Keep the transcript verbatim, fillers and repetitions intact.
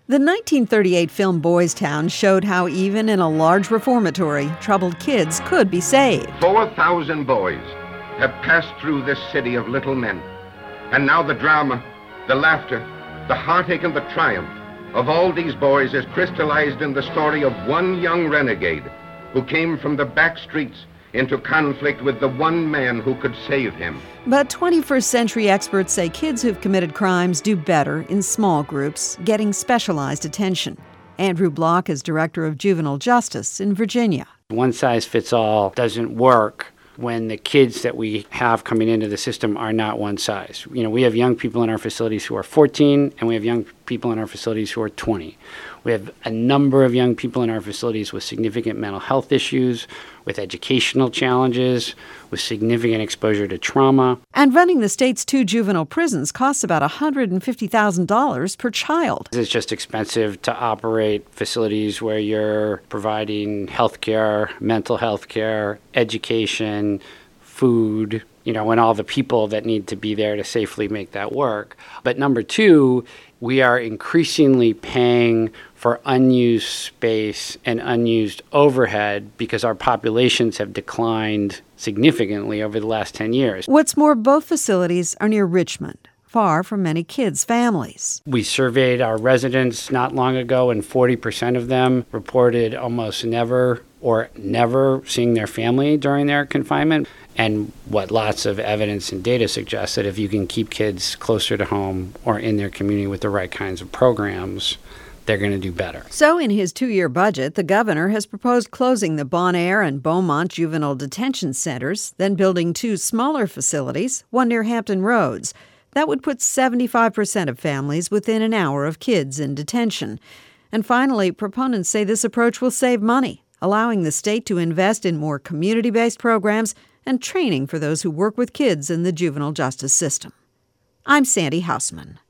The nineteen thirty-eight film Boys Town showed how even in a large reformatory, troubled kids could be saved. Four thousand boys have passed through this city of little men. And now the drama, the laughter, the heartache and the triumph of all these boys is crystallized in the story of one young renegade who came from the back streets into conflict with the one man who could save him. But twenty-first century experts say kids who've committed crimes do better in small groups, getting specialized attention. Andrew Block is director of juvenile justice in Virginia. One size fits all doesn't work when the kids that we have coming into the system are not one size. You know, we have young people in our facilities who are fourteen, and we have young people in our facilities who are twenty. We have a number of young people in our facilities with significant mental health issues, with educational challenges, with significant exposure to trauma. And running the state's two juvenile prisons costs about one hundred fifty thousand dollars per child. It's just expensive to operate facilities where you're providing health care, mental health care, education, food, you know, and all the people that need to be there to safely make that work. But number two, we are increasingly paying for unused space and unused overhead because our populations have declined significantly over the last ten years. What's more, both facilities are near Richmond, far from many kids' families. We surveyed our residents not long ago, and forty percent of them reported almost never or never seeing their family during their confinement. And what lots of evidence and data suggests that if you can keep kids closer to home or in their community with the right kinds of programs, they're going to do better. So in his two-year budget, the governor has proposed closing the Bon Air and Beaumont juvenile detention centers, then building two smaller facilities, one near Hampton Roads. That would put seventy-five percent of families within an hour of kids in detention. And finally, proponents say this approach will save money, allowing the state to invest in more community-based programs and training for those who work with kids in the juvenile justice system. I'm Sandy Hausman.